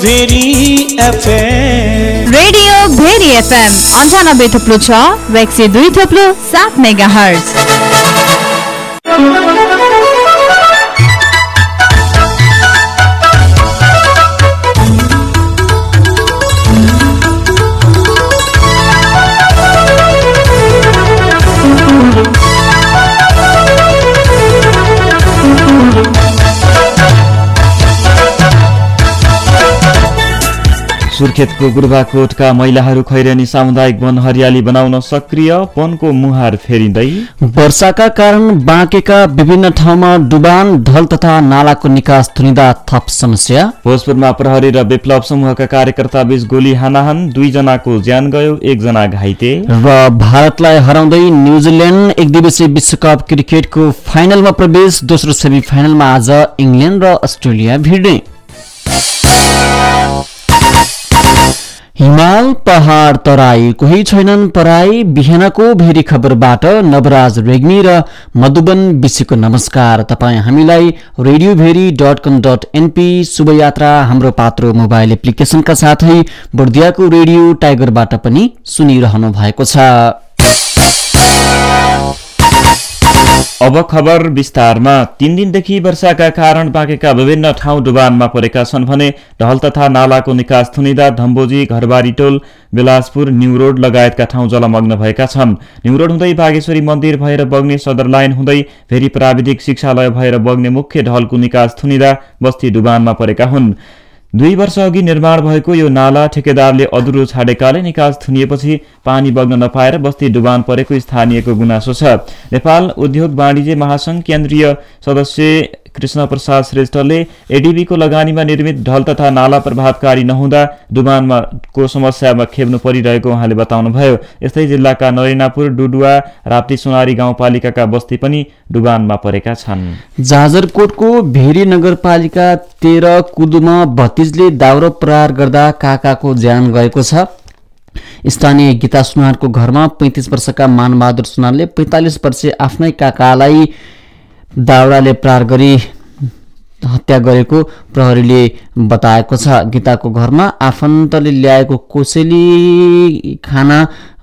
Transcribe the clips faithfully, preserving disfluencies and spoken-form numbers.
Very FM radio Bheri FM अन्ठानब्बे थप्लो छ र एक सय दुई थप्लो सात मेगा हर्ज। सुर्खेतको गुरुबाकोटका महिलाहरू खैरेनी सामुदायिक वन हरियाली बनाउन सक्रिय, वनको मुहार फेरिँदै। वर्षाका कारण बाँकेका विभिन्न ठाउँमा डुबान, ढल तथा नालाको निकास थुनिँदा थप समस्या। भोजपुरमा प्रहरी र विप्लव समूहका कार्यकर्ता बीच गोली हानाहान, दुईजनाको ज्यान गयो, एकजना घाइते। र भारतलाई हराउँदै न्युजिल्यान्ड एक दिवसीय विश्वकप क्रिकेटको फाइनलमा प्रवेश, दोस्रो सेमी फाइनलमा आज इङ्ल्यान्ड र अस्ट्रेलिया भिड्ने। हिमाल पहाड तराई कोही छैनन् पराई, बिहानको भेरी खबरबाट नवराज रेग्मी र मधुबन विशीको नमस्कार। तपाईँ हामीलाई radio Bheri dot com dot NP शुभयात्रा हाम्रो पात्रो मोबाइल एप्लिकेसनका साथै बर्दियाको रेडियो टाइगरबाट पनि सुनिरहनु भएको छ। अब खबर विस्तारमा। तीन दिनदेखि वर्षाका कारण बाँकेका विभिन्न ठाउँ डुबानमा परेका छन् भने ढल तथा नालाको निकास थुनिँदा धम्बोजी, घरबारीटोल, बेलासपुर, न्यू रोड लगायतका ठाउँ जलमग्न भएका छन्। न्यू रोड हुँदै बागेश्वरी मन्दिर भएर बग्ने सदर लाइन हुँदै फेरि प्राविधिक शिक्षालय भएर बग्ने मुख्य ढलको निकास थुनिँदा बस्ती डुबानमा परेका हुन्। दुई वर्ष अघि निर्माण भएको यो नाला ठेकेदारले अधुरो छाडेकाले निकास थुनिएपछि पानी बग्न नपाएर बस्ती डुबान परेको स्थानीयको गुनासो छ। नेपाल उद्योग वाणिज्य महासंघ केन्द्रीय सदस्य कृष्ण प्रसाद श्रेष्ठले एडीबीको लगानीमा निर्मित ढल तथा नाला प्रभावकारी नहुँदा डुबानमा को समस्यामा खेप्नु परिरहेको उहाँले बताउनुभयो। यस्तै जिल्लाका नरेनापुर, डुडुवा, राप्ती सुनारी गाउँपालिकाका बस्ती पनि डुबानमा परेका छन्। जाजरकोटको भेरी नगरपालिका तेह्र कुदुमा भतिजले दाउरो प्रहार गर्दा काकाको ज्यान गएको छ। स्थानीय गीता सुनारको घरमा पैंतीस वर्षका मानबहादुर सुनारले पैंतालिस वर्षीय आफ्नै काकालाई दाउराले प्रहार गरी हत्या गरेको प्रहरीले बताएको छ। गीताको घरमा आफन्तले ल्याएको कोसेली खाना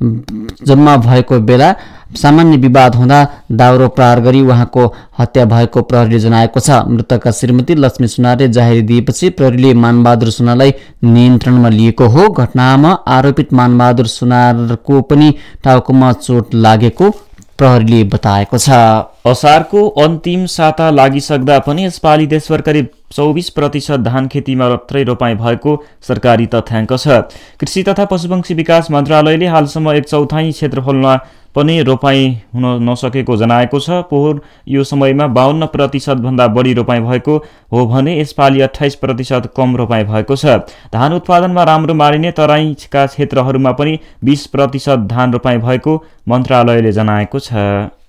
जम्मा भएको बेला सामान्य विवाद हुँदा दाउरो प्रहार गरी उहाँको हत्या भएको प्रहरीले जनाएको छ। मृतकका श्रीमती लक्ष्मी सुनारले जाहेरी दिएपछि प्रहरीले मानबहादुर सुनारलाई नियन्त्रणमा लिएको हो। घटनामा आरोपित मानबहादुर सुनारको पनि टाउकोमा चोट लागेको प्रहरीले बताएको छ। असारको अन्तिम साता लागिसक्दा पनि यसपालि देशभर करिब चौबिस प्रतिशत धान खेतीमा मात्रै रोपाई भएको सरकारी तथ्याङ्क छ। कृषि तथा पशुपक्षी विकास मन्त्रालयले हालसम्म एक चौथाइ क्षेत्रफलमा पनि रोपाई हुन नसकेको जनाएको छ। पोहोर यो समयमा बाहन्न प्रतिशत भन्दा बढी रोपाई भएको हो भने यसपालि अठाइस प्रतिशत कम रोपाई भएको छ। धान उत्पादनमा राम्रो मानिने तराईका क्षेत्रहरूमा पनि बीस प्रतिशत धान रोपाई भएको मन्त्रालयले जनाएको छ।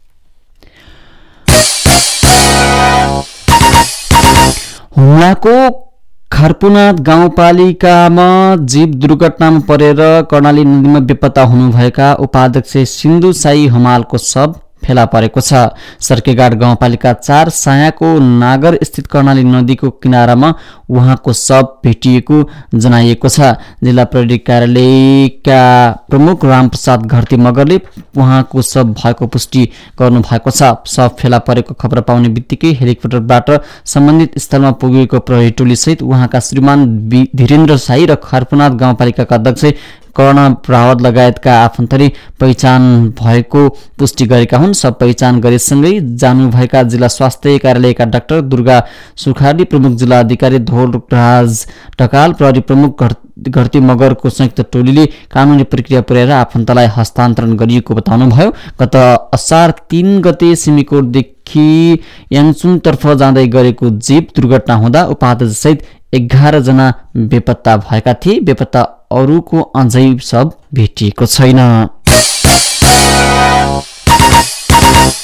हुम्लाको खर्पुनाथ गाउँपालिकामा जीव दुर्घटनामा परेर कर्णाली नदीमा बेपत्ता हुनुभएका उपाध्यक्ष सिन्धु साई हमालको शव फेला परेको छ। सर्केगाड गाउँपालिका चार सायाको नागर स्थित कर्णाली नदीको किनारामा उहाँको शव भेटिएको जनाइएको छ। जिल्ला प्रहरी कार्यालयका प्रमुख रामप्रसाद घरती मगरले उहाँको शव भएको पुष्टि गर्नु भएको छ। शव फेला परेको खबर पाउने बित्तिकै हेलिकप्टरबाट सम्बन्धित स्थलमा पुगेको प्रहरी टोलीसहित उहाँका श्रीमान धीरेन्द्र साई र खर्पुनाथ गाउँपालिकाका अध्यक्ष कर्ण रावत लगायतका आफन्तले पहिचान भएको पुष्टि गरेका हुन्। सब पहिचान गरेसँगै जानुभएका जिल्ला स्वास्थ्य कार्यालयका डाक्टर दुर्गा सुखाली, प्रमुख जिल्ला अधिकारी धोलराज ढकाल, प्रहरी प्रमुख घरती मगरको संयुक्त टोलीले कानुनी प्रक्रिया पुर्याएर आफन्तलाई हस्तान्तरण गरिएको बताउनुभयो। गत असार तीन गते सिमीकोटदेखि याङचुङतर्फ जाँदै गरेको जीप दुर्घटना हुँदा उपाध्यक्ष सहित एघार जना बेपत्ता भएका थिए। बेपत्ता अरूको अझै शव भेटिएको छैन।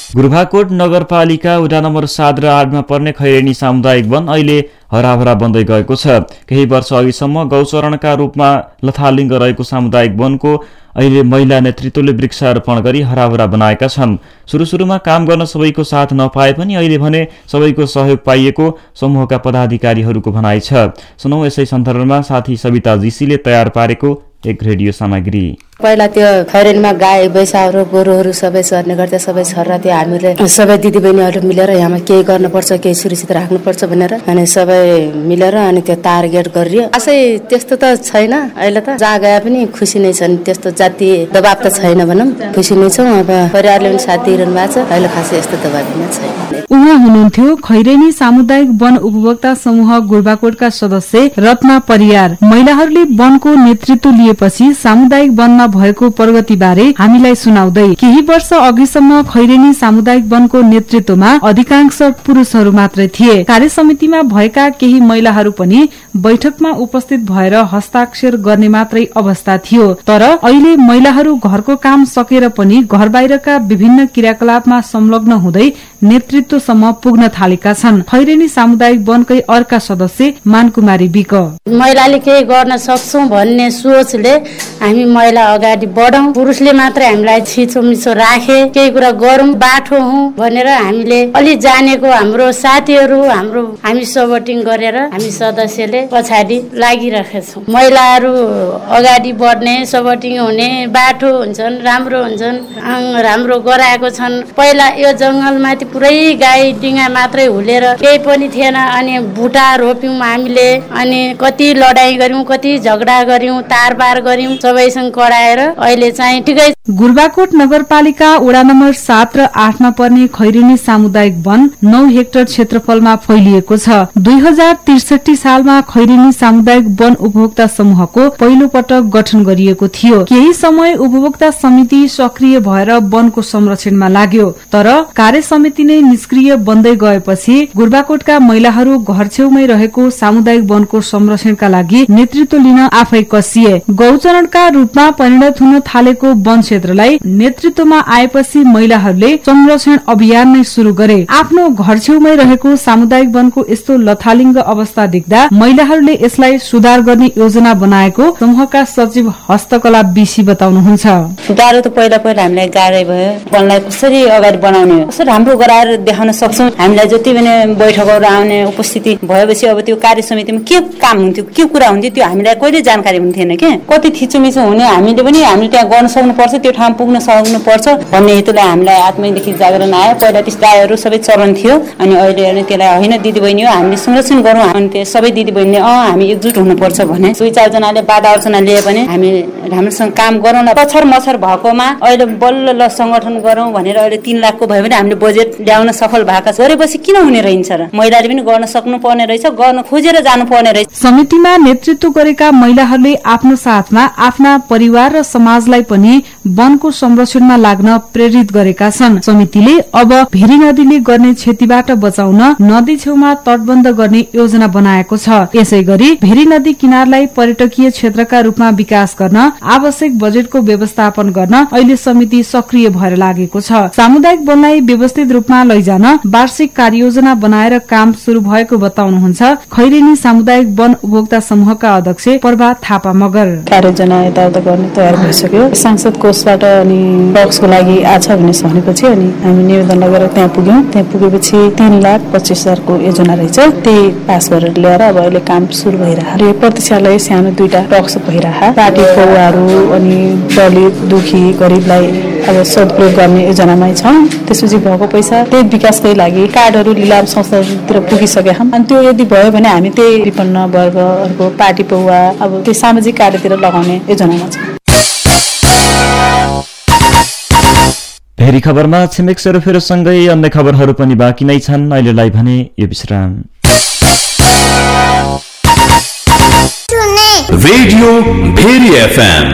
गुरुभाकोट नगरपालिका वडा नम्बर सात र आठमा पर्ने खैरेनी सामुदायिक वन अहिले हराभरा बन्दै गएको छ। केही वर्ष अघिसम्म गौचरणका रूपमा लथालिङ्ग रहेको सामुदायिक वनको अहिले महिला नेतृत्वले वृक्षारोपण गरी हराभरा बनाएका छन्। सुरु सुरुमा काम गर्न सबैको साथ नपाए पनि अहिले भने सबैको सहयोग पाइएको समूहका पदाधिकारीहरूको भनाइ छ। सुनौ यसै सन्दर्भमा साथी सविता जीसीले तयार पारेको एक रेडियो सामग्री। पहिला त्यो खैरेनीमा गाई बैसाहरू गोरुहरू सबै चर्ने गर्थे, सबै छर्रा थियो। हामीले सबै दिदीबहिनीहरू मिलेर यहाँमा केही गर्नुपर्छ, केही सुरक्षित राख्नुपर्छ भनेर अनि सबै मिलेर अनि त्यो तार गेट गरियो। खासै त्यस्तो त छैन, अहिले त जहाँ गए पनि खुसी नै छन्, त्यस्तो जातीय दबाब त छैन भनौँ, खुसी नै छौँ। अब परिवारले पनि साथ दिइरहनु भएको छ, अहिले खासै यस्तो दबाब नै छैन। उहाँ हुनुहुन्थ्यो खैरेनी सामुदायिक वन उपभोक्ता समूह गुरुभाकोटका सदस्य रत्ना परियार। महिलाहरूले वनको नेतृत्व लिएपछि सामुदायिक वनमा भएको प्रगति बारे हामीलाई सुनाउँदै केही वर्ष अघिसम्म खैरेनी सामुदायिक वनको नेतृत्वमा अधिकांश पुरुषहरू मात्रै थिए। कार्य समितिमा भएका केही महिलाहरू पनि बैठकमा उपस्थित भएर हस्ताक्षर गर्ने मात्रै अवस्था थियो। तर अहिले महिलाहरू घरको काम सकेर पनि घर बाहिरका विभिन्न क्रियाकलापमा संलग्न हुँदै नेतृत्वसम्म पुग्न थालेका छन्। खैरेनी सामुदायिक वनकै अर्का सदस्य मानकुमारी विक। महिलाले केही गर्न सक्छौं भन्ने सोचले हामी महिला अगाडि बढौं, पुरुषले मात्रै हामीलाई छिचोमिचो राखे, केही कुरा गरौं, बाठो हौं भनेर हामीले अलि जानेको हाम्रो साथीहरू हाम्रो हामी सपोर्टिङ गरेर हामी सदस्यले पछाडि लागिरहेका छौं। महिलाहरू अगाडि बढ्ने, सपोर्टिङ हुने, बाठो हुन्छन्, राम्रो हुन्छन्, राम्रो गराएको छन्। पहिला यो जंगलमाथि पुरै गाई डिङ्गा मात्रै हुलेर केही पनि थिएन, अनि भुटा रोप्यौं हामीले, अनि कति लडाई गर्यौं, कति झगडा गर्यौं, तारबार गर्यौं, सबैसँग कराएर अहिले चाहिँ ठिकै। गुरुभाकोट नगरपालिका वडा नम्बर सात र आठमा पर्ने खैरेनी सामुदायिक वन नौ हेक्टर क्षेत्रफलमा फैलिएको छ। दुई हजार त्रिसठी सालमा खैरेनी सामुदायिक वन उपभोक्ता समूहको पहिलो पटक गठन गरिएको थियो। केही समय उपभोक्ता समिति सक्रिय भएर वनको संरक्षणमा लाग्यो, तर कार्य समिति नै निष्क्रिय बन्दै गएपछि गुरुभाकोटका महिलाहरू घर छेउमै रहेको सामुदायिक वनको संरक्षणका लागि नेतृत्व लिन आफै कसिए। गौचरणका रूपमा परिणत हुन थालेको वन क्षेत्रलाई नेतृत्वमा आएपछि महिलाहरूले संरक्षण अभियान नै शुरू गरे। आफ्नो घर छेउमै रहेको सामुदायिक वनको यस्तो लथालिङ्ग अवस्था देख्दा महिलाहरूले यसलाई सुधार गर्ने योजना बनाएको समूहका सचिव हस्तकला बिसी बताउनुहुन्छ। सुधार त पहिला पहिला हामीलाई गाह्रै भयो, वनलाई कसरी अगाडि बनाउने, कसरी राम्रो गराएर देखाउन सक्छौं। हामीलाई जति पनि बैठकहरू आउने उपस्थिति भएपछि अब त्यो कार्य समितिमा के काम हुन्थ्यो, के कुरा हुन्थ्यो, त्यो हामीलाई कहिले जानकारी हुन्थेन के। कति थिचोमिचो हुने, हामीले पनि हामीले त्यहाँ गर्न सक्नुपर्छ, त्यो ठाउँ पुग्न सक्नुपर्छ भन्ने हेतुलाई हामीलाई आत्मैदेखि जागरण आयो। पहिला त्यस गाईहरू सबै चरण थियो, अनि अहिले त्यसलाई होइन दिदीबहिनी हो हामीले संरक्षण गरौँ, अनि त्यो सबै दिदीबहिनीले अँ हामी एकजुट हुनुपर्छ भने दुई चारजनाले बाधा अर्चना लिए पनि हामी राम्रोसँग काम गरौँ। पछर मछर भएकोमा अहिले बल्ल ल संगठन गरौँ भनेर अहिले तीन लाखको भयो भने हामीले बजेट ल्याउन सफल भएका छ। गरेपछि किन हुने रहन्छ र, महिलाले पनि गर्न सक्नु पर्ने रहेछ, गर्न खोजेर जानु पर्ने रहेछ। समितिमा नेतृत्व गरेका महिलाहरूले आफ्नो साथमा आफ्ना परिवार र समाजलाई पनि वनको संरक्षणमा लाग्न प्रेरित गरेका छन्। समितिले अब भेरी नदीले गर्ने क्षतिबाट बचाउन नदी छेउमा तटबन्ध गर्ने योजना बनाएको छ। यसै गरी भेरी नदी किनारलाई पर्यटकीय क्षेत्रका रूपमा विकास गर्न आवश्यक बजेटको व्यवस्थापन गर्न अहिले समिति सक्रिय भएर लागेको छ। सामुदायिक वनलाई व्यवस्थित रूपमा लैजान वार्षिक कार्ययोजना बनाएर काम शुरू भएको बताउनुहुन्छ खैरेनी सामुदायिक वन उपभोक्ता समूहका अध्यक्ष प्रभात थापा मगर। कार्ययोजना यताउता गर्ने तयार भइसक्यो। सांसद कोषबाट अनि बक्सको लागि आछ भन्ने भनेपछि अनि हामी निवेदन लगेर त्यहाँ पुग्यौं। त्यहाँ पुगेपछि तीन लाख पच्चीस हजारको योजना रहेछ, त्यही पास गरेर ल्याएर अब अहिले काम सुरु भइरहेको। प्रतीक्षालय सानो दुईटा बक्स भइरहेको, पार्टी पौवाहरू अनि दलित दुखी गरिबलाई अब सदुपयोग गर्ने योजनामै छ। त्यसपछि भएको पैसा त्यही विकासकै लागि कार्डहरू लिलाम संस्थातिर पुगिसकेका छन्, अनि त्यो यदि भयो भने हामी त्यही विपन्न वर्गहरूको पार्टी पौवा अब त्यो सामाजिक कार्यतिर लगाउने योजनामा छ। भेरी खबरमा छिमेक सेरोफेरोसँगै अन्य खबरहरू पनि बाँकी नै छन्। अहिलेलाई भने यो विश्राम। रेडियो भेरी एफएम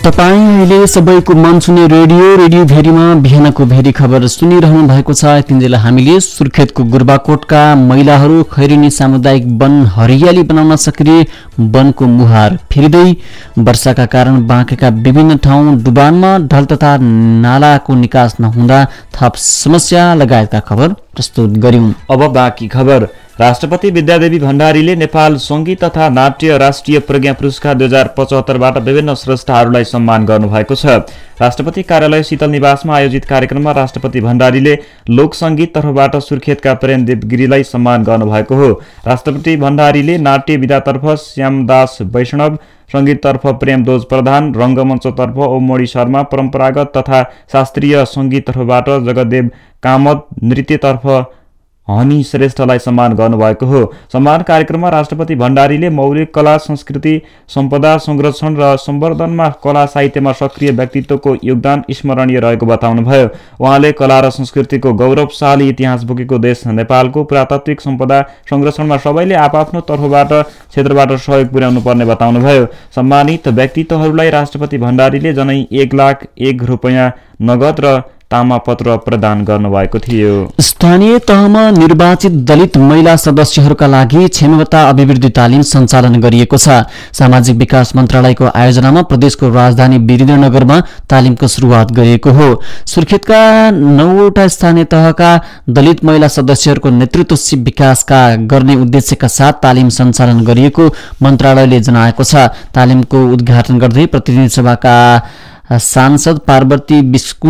तपाईँ अहिले सबैको मन छुने रेडियो रेडियो भेरीमा बिहानको भेरी खबर सुनिरहनु भएको छ। यतिन्जेल हामीले सुर्खेतको गुर्बाकोटका महिलाहरू खैरेनी सामुदायिक वन हरियाली बनाउन सक्रिय, वनको मुहार फेरिँदै वर्षाका कारण बाँकेका विभिन्न ठाउँ डुबानमा ढल तथा नालाको निकास नहुँदा थप समस्या लगायतका खबर प्रस्तुत गर्यौं। अब बाँकी खबर। राष्ट्रपति विद्यादेवी भण्डारीले नेपाल संगीत तथा नाट्य राष्ट्रिय प्रज्ञा पुरस्कार दुई हजार पचहत्तरबाट विभिन्न स्रष्टाहरूलाई सम्मान गर्नुभएको छ। राष्ट्रपति कार्यालय शीतल निवासमा आयोजित कार्यक्रममा राष्ट्रपति भण्डारीले लोक संगीत तर्फबाट सुर्खेतका प्रेमदेव गिरीलाई सम्मान गर्नुभएको हो। राष्ट्रपति भण्डारीले नाट्य विधातर्फ श्यामदास वैष्णव, संगीततर्फ प्रेमदोज प्रधान, रंगमञ्चतर्फ ओममणि शर्मा, परम्परागत तथा शास्त्रीय संगीततर्फबाट जगदेव कामत, नृत्यतर्फ हनी श्रेष्ठलाई सम्मान गर्नुभएको हो। सम्मान कार्यक्रममा राष्ट्रपति भण्डारीले मौलिक कला संस्कृति सम्पदा संरक्षण र सम्वर्धनमा कला साहित्यमा सक्रिय व्यक्तित्वको योगदान स्मरणीय रहेको बताउनुभयो। उहाँले कला र संस्कृतिको गौरवशाली इतिहास बोकेको देश नेपालको पुरातात्विक सम्पदा संरक्षणमा सबैले आफआफ्नो तर्फबाट क्षेत्रबाट सहयोग पुर्याउनु पर्ने बताउनुभयो। सम्मानित व्यक्तित्वहरूलाई राष्ट्रपति भण्डारीले जनै एक लाख एक रुपियाँ नगद र तामापत्र प्रदान गर्नुभएको थियो। स्थानीय तहमा निर्वाचित दलित महिला सदस्यहरूका लागि क्षमता अभिवृद्धि तालिम सञ्चालन गरिएको छ। सामाजिक विकास मन्त्रालयको आयोजनामा प्रदेशको राजधानी वीरेन्द्रनगरमा तालिमको सुरुवात गरिएको हो। सुर्खेतका नौवटा स्थानीय तहका दलित महिला सदस्यहरूको नेतृत्व विकासका गर्ने उद्देश्यका साथ तालिम सञ्चालन गरिएको मन्त्रालयले जनाएको छ। तालिमको उद्घाटन गर्दै प्रतिनिधि सभाका सांसद पार्वती बिस्कु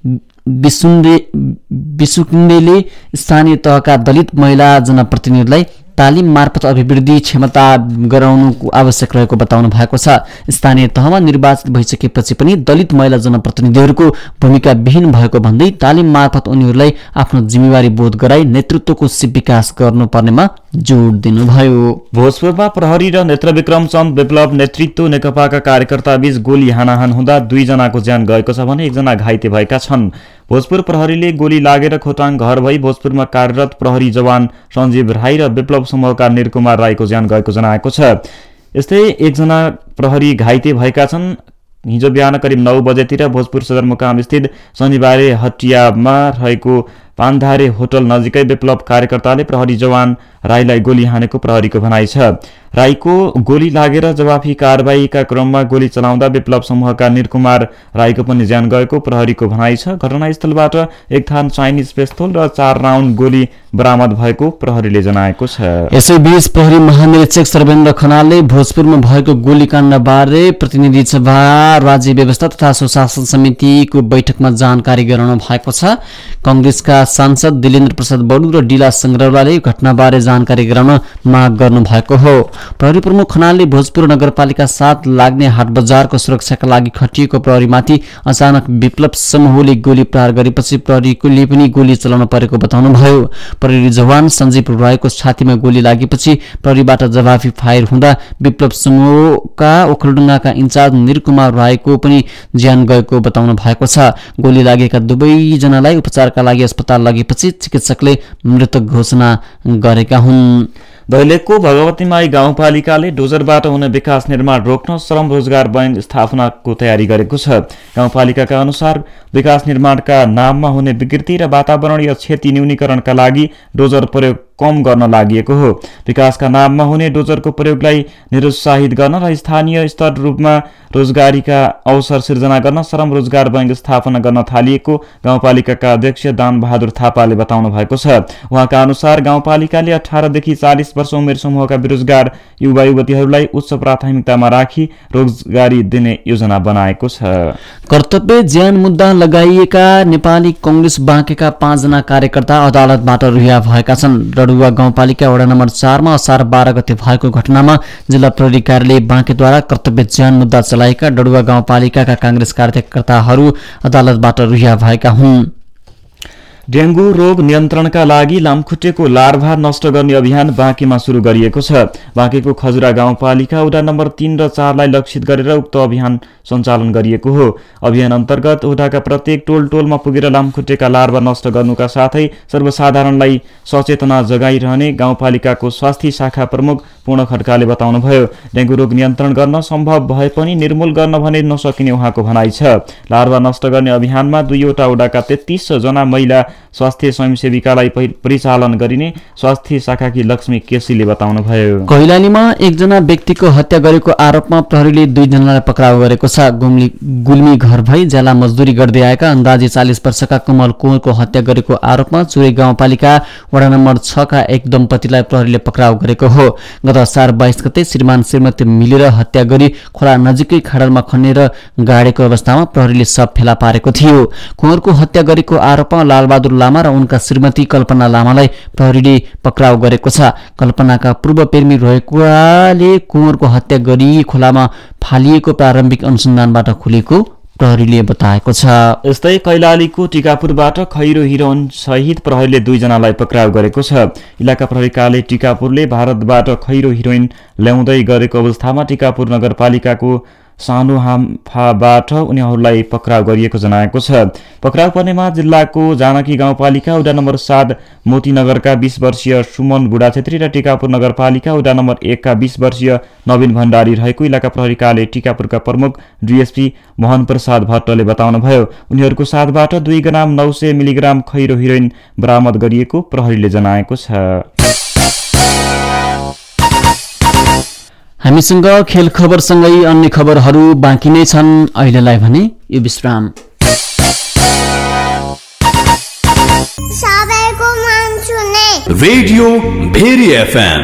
विसुकुण्डेले स्थानीय तहका दलित महिला जनप्रतिनिधिलाई तालिम मार्फत अभिवृद्धि क्षमता गराउनु आवश्यक रहेको बताउनु भएको छ। स्थानीय तहमा निर्वाचित भइसकेपछि पनि दलित महिला जनप्रतिनिधिहरूको भूमिका विहीन भएको भन्दै तालिम मार्फत उनीहरूलाई आफ्नो जिम्मेवारी बोध गराई नेतृत्वको विकास गर्नुपर्नेमा जोड दिनुभयो। भोजपुरमा प्रहरी र नेत्रविक्रम चन्द विप्लव नेतृत्व नेकपाका कार्यकर्ता बीच गोली हानाहान हुँदा दुईजनाको ज्यान गएको छ भने एकजना घाइते भएका छन्। भोजपुर प्रहरीले गोली लागेर खोटाङ घर भई भोजपुरमा कार्यरत प्रहरी जवान सञ्जीव राई र विप्लव समूहका निरकुमार राईको ज्यान गएको जनाएको छ। यस्तै एकजना प्रहरी घाइते भएका छन्। हिजो बिहान करिब नौ बजेतिर भोजपुर सदरमुकाम स्थित शनिबारे हटियामा रहेको पान्धारे होटल नजिकै विप्लव कार्यकर्ताले प्रहरी जवान राईलाई गोली हानेको प्रहरीको भनाइ छ। राईको गोली लागेर जवाफी कारबाहीका क्रममा गोली चलाउँदा विप्लव समूहका निरकुमार राईको पनि ज्यान गएको प्रहरीको भनाइ छ। घटनास्थलबाट एक थान चाइनिज पिस्तोल र चार राउन्ड गोली बरामद भएको प्रहरीले जनाएको छ। यसैबीच प्रहरी महानिरीक्षक सर्वेन्द्र खनालले भोजपुरमा भएको गोलीकाण्डबारे प्रतिनिधि सभा राज्य व्यवस्था तथा सुशासन समितिको बैठकमा जानकारी गराउनु भएको छ। कंग्रेसका सांसद दिलेन्द्र प्रसाद बडु र डिला संग्रौलाले घटनाबारे जानकारी गराउन माग गर्नु भएको हो। प्रहरी प्रमुख खनालले भोजपुर नगरपालिका साथ लाग्ने हाट बजारको सुरक्षाका लागि खटिएको प्रहरीमाथि अचानक विप्लव समूहले गोली प्रहार गरेपछि प्रहरीले पनि गोली चलाउन परेको बताउनुभयो। प्रहरी जवान सञ्जीव राईको छातीमा गोली लागेपछि प्रहरीबाट जवाफी फायर हुँदा विप्लव समूहका ओखलडुङ्गाका इन्चार्ज निरकुमार राईको पनि ज्यान गएको बताउनु भएको छ। गोली लागेका दुवैजनालाई उपचारका लागि अस्पताल लगेपछि चिकित्सकले मृत घोषणा गरेका हुन्। दैलेखको भगवतीमाई गाउँपालिकाले डोजरबाट हुने विकास निर्माण रोक्न श्रम रोजगार बैंक स्थापनाको तयारी गरेको छ। गाउँपालिकाका अनुसार विकास निर्माणका नाममा हुने विकृति र वातावरणीय क्षति न्यूनीकरणका लागि डोजर प्रयोग कम गर्न लागि हो। विकासका नाममा हुने डोजरको प्रयोगलाई निरुत्साहित गर्न र स्थानीय स्तर रूपमा रोजगारीका अवसर सिर्जना गर्न श्रम रोजगार बैंक स्थापना गर्न थालिएको गाउँपालिकाका अध्यक्ष दान बहादुर थापाले बताउनु भएको छ। उहाँका अनुसार गाउँपालिकाले अठारदेखि चालिस वर्ष उमेर समूहका बेरोजगार युवा युवतीहरूलाई उच्च प्राथमिकतामा राखी रोजगारी दिने योजना बनाएको छ। कर्तव्य ज्यान मुद्दा लगाइएका नेपाली कंग्रेस बाँकेका पाँचजना कार्यकर्ता अदालतबाट रिहा भएका छन्। डडुवा गाउँपालिका वडा नम्बर चारमा असार बाह्र गते भएको घटनामा जिल्ला प्रहरी कार्यालय बाँकेद्वारा कर्तव्य ज्यान मुद्दा चलाएका डडुवा गाउँपालिकाका कांग्रेस कार्यकर्ताहरू अदालतबाट रिहा भएका हुन्। डेंगू रोग नियन्त्रणका लागि लामखुट्टेको लार्भा नष्ट गर्ने अभियान बाँकेमा सुरु गरिएको छ। बाँकेको खजुरा गाउँपालिका वडा नम्बर तीन र चारलाई लक्षित गरेर उक्त अभियान सञ्चालन गरिएको हो। अभियान अन्तर्गत वडाका प्रत्येक टोल टोलमा पुगेर लामखुट्टेका लार्भा नष्ट गर्नुका साथै सर्वसाधारणलाई सचेतना जगाइरहने गाउँपालिकाको स्वास्थ्य शाखा प्रमुख पूर्ण खड्काले बताउनुभयो। डेंगू रोग नियन्त्रण गर्न सम्भव भए पनि निर्मूल गर्न भने नसकिने उहाँको भनाइ छ। लार्वा नष्ट गर्ने अभियानमा दुईवटा वडाका तेत्तीस जना महिला स्वास्थ्य स्वयंसेविकालाई परिचालन गरिने स्वास्थ्य शाखाकी लक्ष्मी केसीले बताउनुभयो। कैलालीमा एकजना व्यक्तिको हत्या गरेको आरोपमा प्रहरीले दुईजनालाई पक्राउ गरेको छ। गुल्मी घर भई ज्याला मजदुरी गर्दै आएका अन्दाजी चालीस वर्षका कमल कुँवरको हत्या गरेको आरोपमा चुरे गाउँपालिका वडा नम्बर छ का एक दम्पतिलाई प्रहरीले पक्राउ गरेको हो। गत असार बाइस गते श्रीमान श्रीमती मिलेर हत्या गरी खोला नजिकै खाडलमा खनेर गाडेको अवस्थामा प्रहरीले शव फेला पारेको थियो। कुँवरको हत्या गरेको आरोपमा लालबहादुर लामा र उनका श्रीमती कल्पना लामालाई प्रहरीले पक्राउ गरेको छ। कल्पनाका पूर्व प्रेमी रहेकोले कुँवरको हत्या गरी खोलामा फालिएको प्रारम्भिक अनुसन्धानबाट खुलेको प्रहरीले बताएको छ। यस्तै कैलालीको टिकापुरबाट खैरो हिरोइन सहित प्रहरीले दुईजनालाई पक्राउ गरेको छ। इलाका प्रहरी कार्यालय टिकापुरले भारतबाट खैरो हिरोइन ल्याउँदै गरेको अवस्थामा टिकापुर नगरपालिकाको सानो हाम्फाबाट उनीहरूलाई पक्राउ गरिएको जनाएको छ। पक्राउ पर्नेमा जिल्लाको जानकी गाउँपालिका वडा नम्बर सात मोतीनगरका बीस वर्षीय सुमन बुढा छेत्री र टिकापुर नगरपालिका वडा नम्बर एक का बीस वर्षीय नवीन भण्डारी रहेको इलाका प्रहरी कार्यालय टिकापुरका प्रमुख डीएसपी मोहन प्रसाद भट्टले बताउनुभयो। उनीहरूको साथबाट दुई ग्राम नौ सय मिलिग्राम खैरो हिरोइन बरामद गरिएको प्रहरीले जनाएको छ। हामीसँग खेल खबरसँगै अन्य खबरहरू बाँकी नै छन्। अहिलेलाई भने यो विश्राम। सबैको मन सुने रेडियो भेरी एफएम।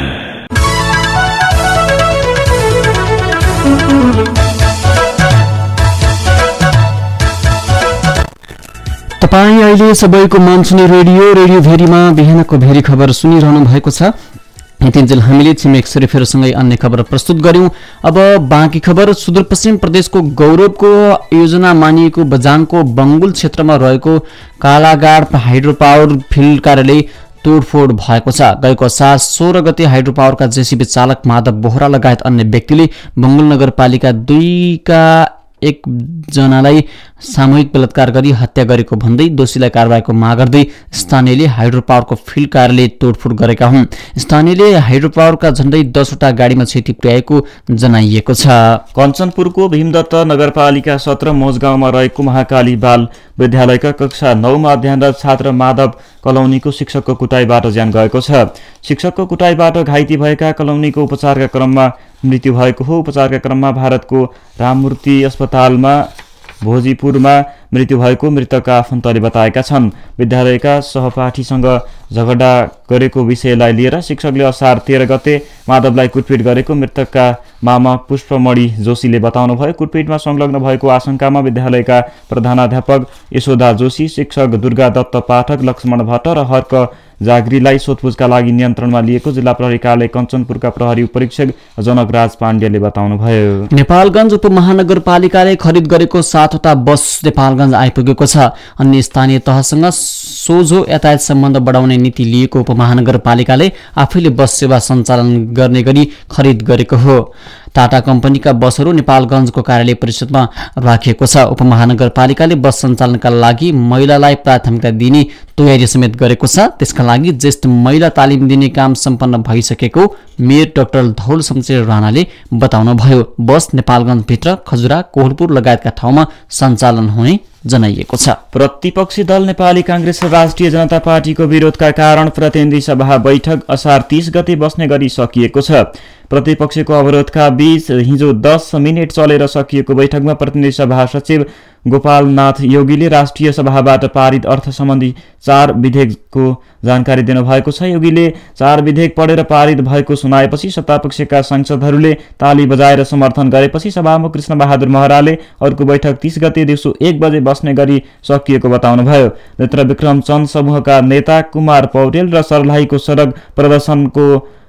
तपाईँ अहिले सबैको मन सुने रेडियो रेडियो भेरीमा बिहानको भेरी खबर सुनिरहनु भएको छ। यतिन्जेल हामीले छिमेक शरीफहरूसँगै अन्य खबर प्रस्तुत गर्यौं। अब बाँकी खबर। सुदूरपश्चिम प्रदेशको गौरवको योजना मानिएको बझाङको बंगुल क्षेत्रमा रहेको कालागाड हाइड्रो पावर फिल्ड कार्यालय तोडफोड भएको छ। गएको साल सोह्र गते हाइड्रो पावरका जेसीबी चालक माधव बोहरा लगायत अन्य व्यक्तिले बंगुल नगरपालिका दुईका एक जनालाई सामूहिक बलात्कार गरी हत्या गरेको भन्दै दोषीलाई कारबाहीको माग गर्दै स्थानीयले हाइड्रो पावरको फिल्ड कार्यालय तोडफोड गरेका हुन्। स्थानीयले हाइड्रो पावरका झण्डै दसवटा गाडीमा क्षति पुर्याएको जनाइएको छ। कञ्चनपुरको भीमदत्त नगरपालिका सत्र मोजगाउँमा रहेको महाकाली बाल विद्यालयका कक्षा नौमा अध्ययनरत छात्र माधव कलौनीको शिक्षकको कुटाईबाट ज्यान गएको छ। शिक्षकको कुटाईबाट घाइते भएका कलौनीको उपचारका क्रममा मृत्यु भएको हो। उपचारका क्रममा भारतको राममूर्ति अस्पतालमा भोजीपुरमा मृत्यु भएको मृतकका आफन्तले बताएका छन्। विद्यालयका सहपाठीसँग झगडा गरेको विषयलाई लिएर शिक्षकले असार तेह्र गते माधवलाई कुटपिट गरेको मृतकका मामा पुष्पमणि जोशीले बताउनुभयो। कुटपिटमा संलग्न भएको आशंकामा विद्यालयका प्रधानाध्यापक यशोदा जोशी, शिक्षक दुर्गा दत्त पाठक, लक्ष्मण भट्ट र हर्क जागरीलाई सोधपुछका लागि नियन्त्रणमा लिएको जिल्ला प्रहरी कार्यालय कञ्चनपुरका प्रहरी उपरीक्षक जनकराज पाण्डेले बताउनुभयो। नेपालगञ्ज उपमहानगरपालिकाले खरिद गरेको सातवटा बस नेपालगञ्ज आइपुगेको छ। अन्य स्थानीय तहसँग सोझो यातायात सम्बन्ध बढाउने नीति लिएको उपमहानगरपालिकाले आफैले बस सेवा सञ्चालन गर्ने गरी खरिद गरेको हो। टाटा कम्पनीका बसहरू नेपालगञ्जको कार्यालय परिषदमा राखिएको छ। उपमहानगरपालिकाले बस सञ्चालनका लागि महिलालाई प्राथमिकता दिने तयारी समेत गरेको छ। त्यसका लागि ज्येष्ठ महिला तालिम दिने काम सम्पन्न भइसकेको मेयर डाक्टर धौल शमशेर राणाले बताउनुभयो। बस नेपालगञ्जभित्र खजुरा, कोहलपुर लगायतका ठाउँमा सञ्चालन हुने जनाइएको छ। प्रतिपक्षी दल नेपाली कांग्रेस र राष्ट्रिय जनता पार्टीको विरोधका कारण प्रतिनिधि सभा बैठक असार तीस गते बस्ने गरी सकिएको छ। प्रतिपक्षको अवरोधका बीच हिजो दस मिनट चलेर सकिएको बैठकमा प्रतिनिधि सभा सचिव गोपालनाथ योगीले राष्ट्रिय सभाबाट पारित अर्थ सम्बन्धी चार विधेयकको जानकारी दिनुभएको छ। योगीले चार विधेयक पढेर पारित भएको सुनाएपछि सत्तापक्षका सांसदहरूले ताली बजाएर समर्थन गरेपछि सभामुख कृष्ण बहादुर महराले अर्को बैठक तीस गते दिउँसो एक बजे बस्ने गरी सकिएको बताउनुभयो। नेत्र विक्रम चन्द समूहका नेता कुमार पौडेल र सर्लाहीको सडक प्रदर्शनको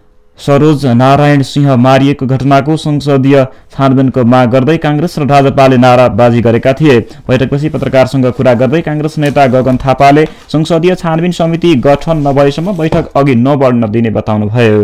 सरोज नारायण सिंह मारिएको घटनाको संसदीय छानबिनको माग गर्दै कांग्रेस र राजपाले नाराबाजी गरेका थिए। बैठकपछि पत्रकारसँग कुरा गर्दै कांग्रेस नेता गगन थापाले संसदीय छानबिन समिति गठन नभएसम्म बैठक अघि नबढ्न दिने बताउनुभयो।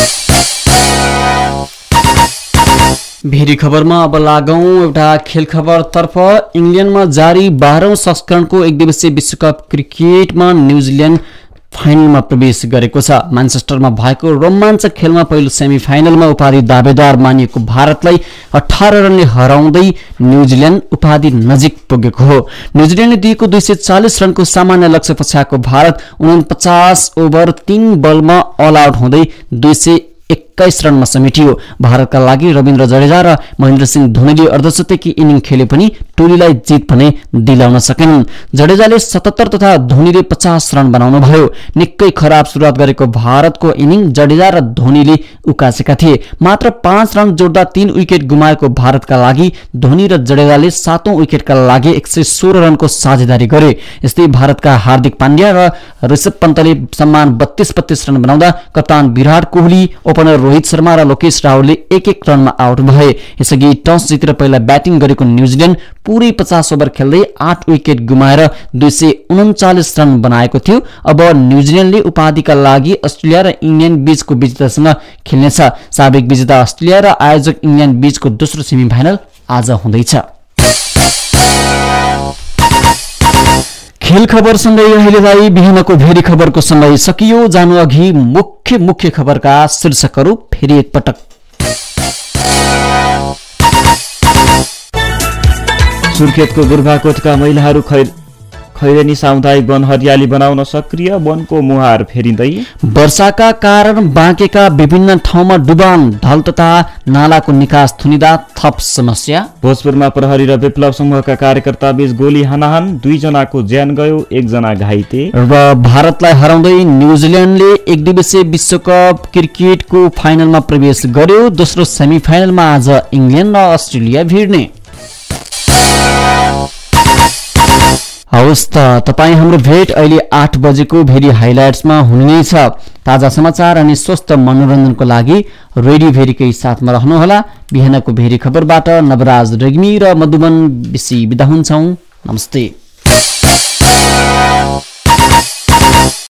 भेरी खबरमा अब लागौं एउटा खेल खबरतर्फ। इङ्ल्यान्डमा जारी बाह्रौं संस्करणको एक दिवसीय विश्वकप क्रिकेटमा न्युजिल्यान्ड फाइनलमा प्रवेश गरेको छ। म्यानचेस्टरमा भएको रोमाञ्चक खेलमा पहिलो सेमी फाइनलमा उपाधि दावेदार मानिएको भारतलाई अठार रनले हराउँदै न्युजिल्यान्ड उपाधि नजिक पुगेको हो। न्युजिल्यान्डले दिएको दुई सय चालिस रनको सामान्य लक्ष्य पछ्याएको भारत उनपचास ओभर तीन बलमा अल आउट हुँदै दुई सय एक्काइस रनमा समेटियो। भारतका लागि रविन्द्र जडेजा र महेन्द्र सिंह धोनीले अर्धशतकी इनिङ खेले पनि टोलीलाई जित भने दिलाउन सकेनन्। जडेजाले सतहत्तर तथा धोनीले पचास रन बनाउनु भयो। निकै खराब सुरुवात गरेको भारतको इनिङ जडेजा र धोनीले उकासेका थिए। मात्र पाँच रन जोड्दा तीन विकेट गुमाएको भारतका लागि धोनी र जडेजाले सातौं विकेटका लागि एक सय सोह्र रनको साझेदारी गरे। यस्तै भारतका हार्दिक पाण्ड्या र ऋषभ पन्तले सम्मान बत्तीस बत्तीस रन बनाउँदा कप्तान विराट कोहली, ओपनर रोहित शर्मा र लोकेश राहुलले एक एक रनमा आउट भए। यसअघि टस जितेर पहिला ब्याटिङ गरेको न्युजिल्यान्ड पूरै पचास ओभर खेल्दै आठ विकेट गुमाएर दुई सय उन्चालिस रन बनाएको थियो। अब न्युजिल्यान्डले उपाधिका लागि अस्ट्रेलिया र इङ्ल्यान्ड बीचको विजेतासँग खेल्नेछ। साबिक विजेता अस्ट्रेलिया र आयोजक इङ्ल्यान्ड बीचको दोस्रो सेमी फाइनल आज हुँदैछ। खेल खबरसँगै अहिलेलाई बिहानको भेरी खबरको समय सकियो। जानु अघि मुख्य मुख्य खबरका शीर्षकहरू फेरि एकपटक। सुर्खेतको गुर्भाकोटका महिलाहरू खैरेनी सामुदायिक वन हरियाली बनाउन सक्रिय, वनको मुहार फेरिँदै। वर्षाका कारण बाँकेका विभिन्न ठाउँमा डुबान, ढल तथा नालाको निकास थुनिँदा थप समस्या। भोजपुरमा प्रहरी र विप्लव समूहका कार्यकर्ता बीच गोली हानाहान, दुईजनाको ज्यान गयो, एकजना घाइते। र भारतलाई हराउँदै न्युजिल्यान्डले एक दिवसीय विश्वकप क्रिकेटको फाइनलमा प्रवेश गर्यो। दोस्रो सेमी फाइनलमा आज इङ्ल्यान्ड र अस्ट्रेलिया भिड्ने। हवस् त, तपाईँ हाम्रो भेट अहिले आठ बजेको भेरी हाइलाइट्समा हुने नै छ। ताजा समाचार अनि स्वस्थ मनोरञ्जनको लागि रेडियो भेरीकै साथमा रहनुहोला। बिहानको भेरी खबरबाट नवराज रेग्मी र मधुबन बिसी बिदा हुन्छौँ। नमस्ते।